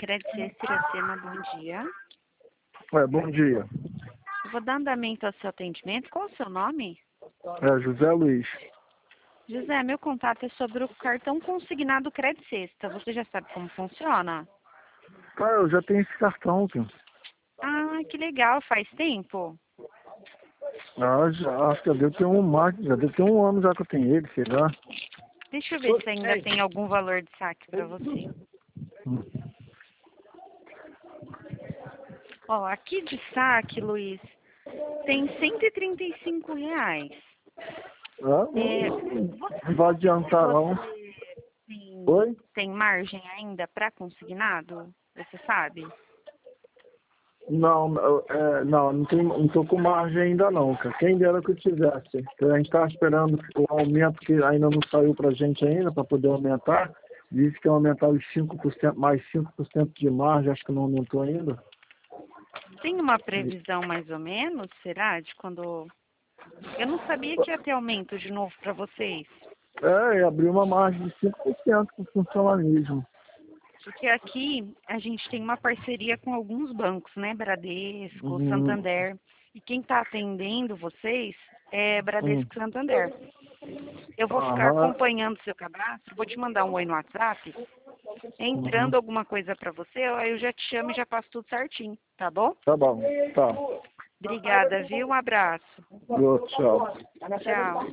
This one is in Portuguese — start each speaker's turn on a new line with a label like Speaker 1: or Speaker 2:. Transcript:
Speaker 1: Crédito Iracema, bom dia.
Speaker 2: Bom dia.
Speaker 1: Eu vou dar andamento ao seu atendimento. Qual é o seu nome?
Speaker 2: José Luiz.
Speaker 1: José, meu contato é sobre o cartão consignado Crédito Sexta. Você já sabe como funciona?
Speaker 2: Eu já tenho esse cartão, cara.
Speaker 1: Ah, que legal. Faz tempo?
Speaker 2: Já, acho que já deve ter um ano já que eu tenho ele, sei lá.
Speaker 1: Deixa eu ver se ainda tem algum valor de saque para você. Ó, aqui de saque, Luiz, tem R$ 135.
Speaker 2: Não vai adiantar não. Oi?
Speaker 1: Tem margem ainda para consignado? Você sabe?
Speaker 2: Não, não tô com margem ainda não, cara. Quem dera que eu tivesse. A gente tá esperando o aumento que ainda não saiu pra gente ainda, para poder aumentar. Disse que ia aumentar os 5%, mais 5% de margem, acho que não aumentou ainda.
Speaker 1: Tem uma previsão mais ou menos, será? De quando... Eu não sabia que ia ter aumento de novo para vocês.
Speaker 2: Abriu uma margem de 5% com funcionalismo.
Speaker 1: Porque aqui a gente tem uma parceria com alguns bancos, né? Bradesco, Santander. E quem está atendendo vocês é Bradesco e Santander. Eu vou ficar acompanhando seu cadastro, vou te mandar um oi no WhatsApp. Entrando alguma coisa para você, aí eu já te chamo e já faço tudo certinho, tá bom?
Speaker 2: Tá bom, tá.
Speaker 1: Obrigada, viu? Um abraço.
Speaker 2: Tchau.
Speaker 1: Tchau.